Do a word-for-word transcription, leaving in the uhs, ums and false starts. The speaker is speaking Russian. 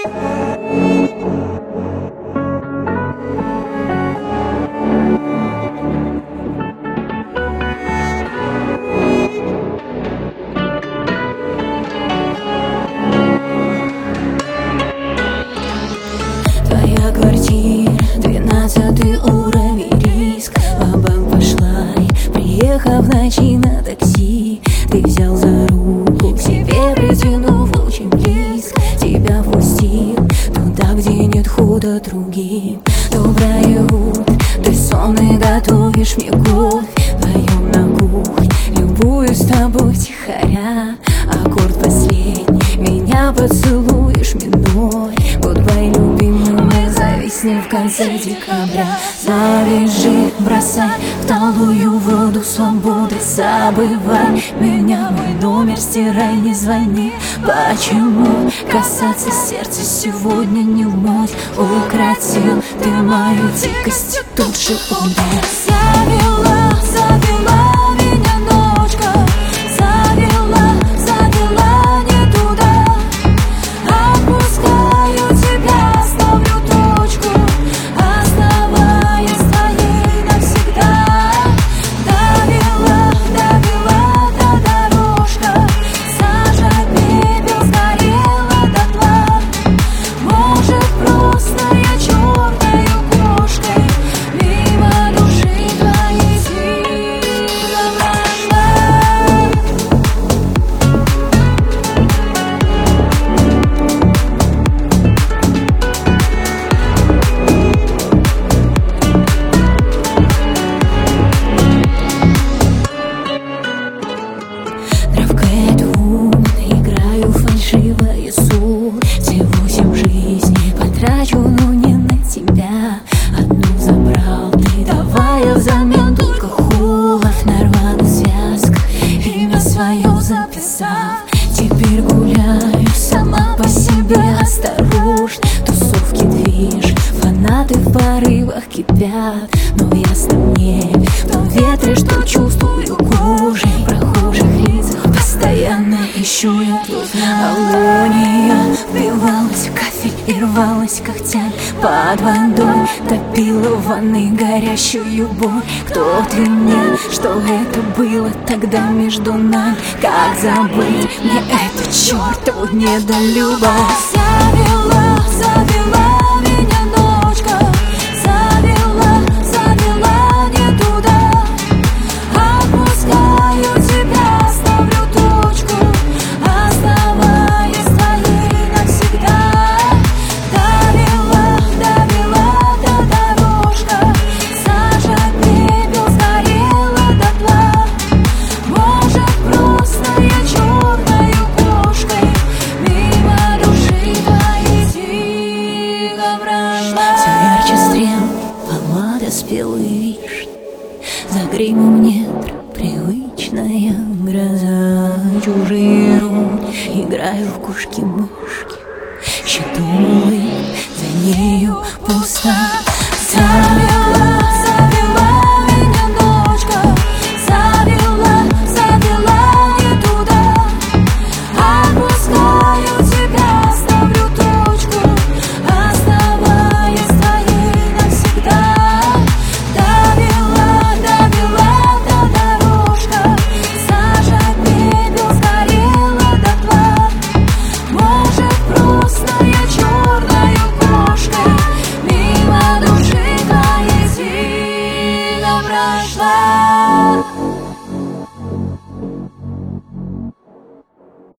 Твоя квартира, двенадцатый уровень, риск. В банк пошла, приехав в ночи на такси. Ты взял за руку, к себе притянув очень близко. Тебя впустил туда, где нет хода другим. Доброе утро, ты сонный, готовишь мне кофе. Вдвоем на кухне, любуюсь тобой тихоря. Аккорд последний, меня поцелуешь миной. Гудбай, любимый, мы зависнем в конце декабря. Завяжи, бросай в талую воду свободы. Забывай меня, мой номер стирай, не звони. Почему касаться сердца сегодня не в моде? Укротил ты мою дикость и тут же умер. Завела, завела меня ночка. Завела, завела не туда. Отпускаю тебя, ставлю точку, оставаясь твоей навсегда. Довела, довела до дорожка. Сажа, пепел, сгорела дотла. Может, просто я черною кошкой мимо души твоей сильно прошла. Травкой двум играю фальшивое сон. Все восемь жизней потрачу, но не на тебя. Одну забрал ты, давая взамен только холод на рваных связках. Имя свое записав, теперь гуляю сама по себе осторожно. Тусовки движ, фанаты в порывах кипят. Но ясно мне в том ветре, что чувствую кожей. В прохожих лицах постоянно ищу я твой знак. Алония впивалась в кафель и рвалась когтями. Под водой топила в ванной горящую боль. Кто ты мне, что это было тогда между нами? Как забыть мне эту чертову недолюбовь? Завела, завела меня ночка. Завела, завела не туда. Отпускаю тебя, ставлю точку, оставаясь твоей навсегда. Довела, довела до дорожка. Сажа, пепел, сгорела дотла. Может, просто я черною кошкой мимо души твоей тихо прошла. Все ярче стрел, помада спелой вишни. За гримом нет привычная гроза. Чужие руки играю в кошки-мышки. Щитом улыб, за нею пусто. Завела, завела меня ночка. Завела, завела не туда. Отпускаю тебя, ставлю точку, оставаясь твоей навсегда. Довела, довела до дорожка. Сажа, пепел, сгорела дотла. Может, просто я черною кошкой мимо души твоей сильно прошла.